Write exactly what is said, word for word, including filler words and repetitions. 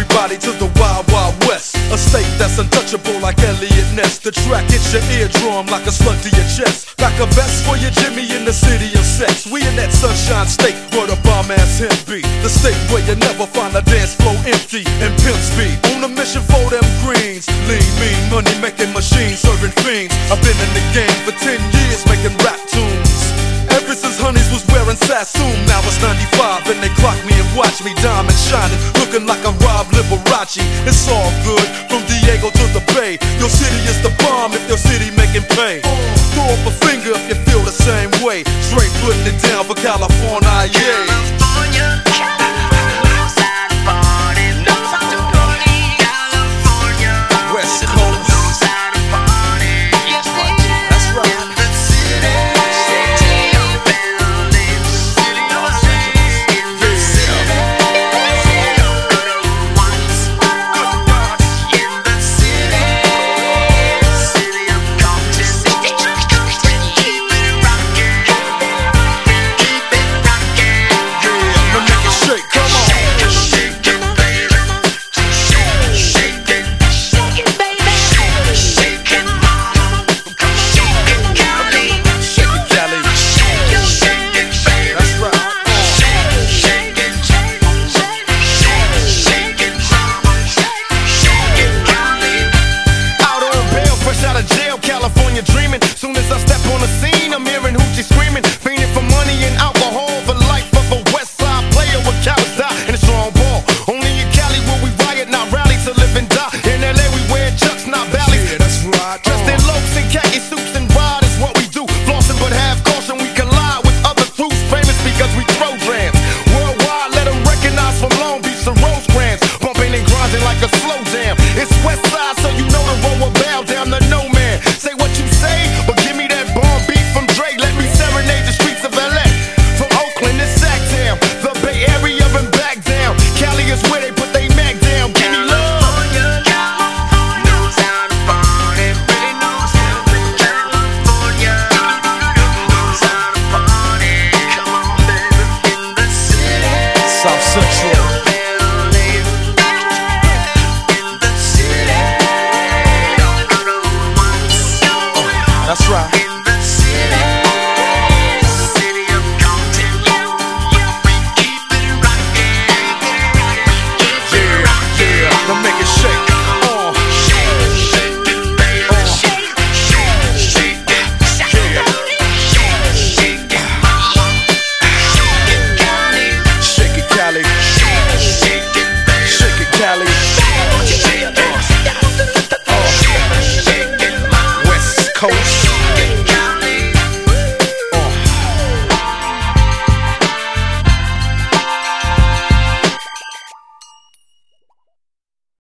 everybody to the Wild Wild West. A state that's untouchable like Elliot Ness. The track hits your eardrum like a slug to your chest. Back a vest for your Jimmy in the city of sex. We in that sunshine state where the bomb ass him be. The state where you never find a dance floor empty and pimp speed. On a mission for them greens. Lean, mean, money making machines, serving fiends. I've been in the game for ten years making rap tunes. Ever since Honeys was wearing Sassoon. Now it's ninety-five and they clock me and watch me diamond shining, looking like I'm Rob Liberace. It's all good from Diego to the Bay. Your city is the bomb if your city making pay. Throw up a finger if you feel the same way. Straight putting it down for California, yeah.